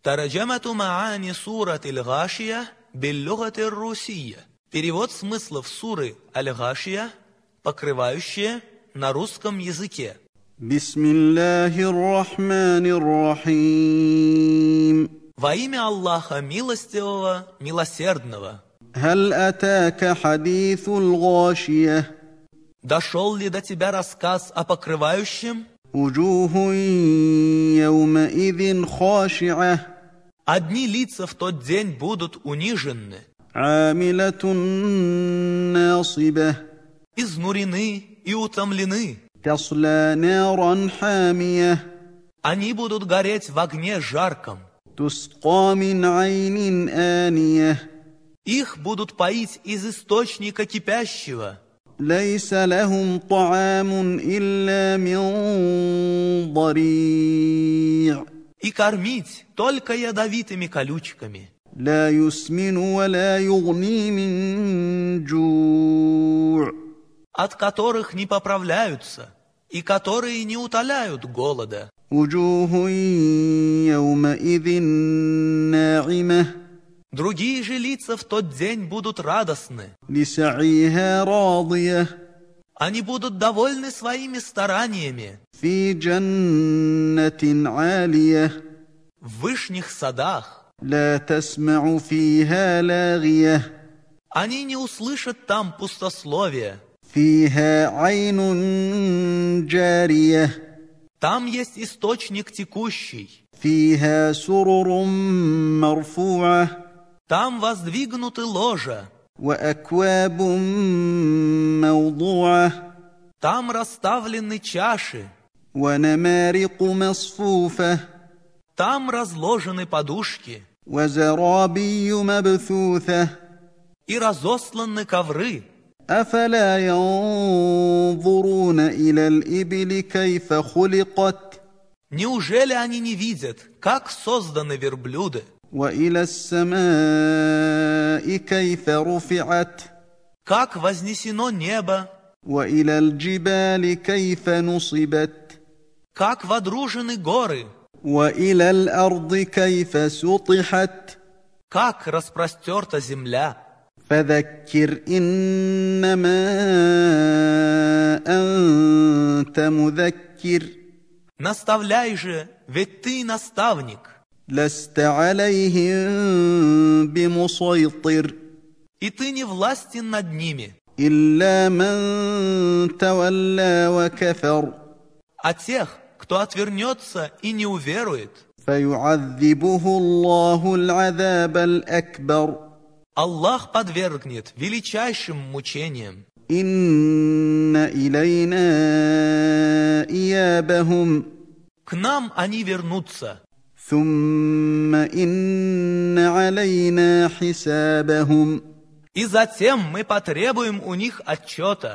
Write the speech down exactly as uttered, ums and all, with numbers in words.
ترجمة معاني سورة الغاشية باللغة الروسية. Перевод смыслов суры Аль-Гашия, покрывающие на русском языке. بسم الله الرحمن الرحيم. Во имя Аллаха Милостивого, Милосердного. هل أتاك حديث الغاشية؟ Дошел ли до тебя рассказ о покрывающем? وجوه يومئذ خاشعة. Одни лица в тот день будут унижены, عاملة ناصبة. изнурены и утомлены. تصلى نارا حامية. Они будут гореть в огне жарком. تسقى من عين آنية. Их будут поить из источника кипящего. ليس لهم طعام إلا من ضريع. И кормить только ядовитыми колючками. لا يسمن ولا يغني من جوع. От которых не поправляются, и которые не утоляют голода. وجوه يومئذ ناعمة. Другие же лица в тот день будут радостны. لسعيها راضية. Они будут довольны своими стараниями. في جنة عالية. В вышних садах. لا تسمع فيها لاغية. Они не услышат там пустословия. فيها عين جارية. Там есть источник текущий. فيها سرر مرفوعة. Там воздвигнуты ложа. وأكواب موضوعة. Там расставлены чаши. ونمارق مصفوفة. Там разложены подушки. وزرابي مبثوثة. И разосланы ковры. أفلا ينظرون إلى الإبل كيف خلقت؟ Неужели они не видят, как созданы верблюды? وإلى السماء كيف رفعت؟ Как вознесено небо? وإلى الجبال كيف نصبت؟ Как водружены горы? وإلى الأرض كيف سطحت؟ Как распростерта земля? فذكر إنما أنت مذكر. Наставляй же, ведь ты наставник. لست عليهم بمسيطر. И ты не властен над ними. إلا من تولى وكفر. А тех, кто отвернется и не уверует, فيعذبه الله العذاب الأكبر. Аллах подвергнет величайшим мучениям. إن إلينا إيابهم. К нам они вернутся. ثم إن علينا حسابهم. И затем мы потребуем у них отчета.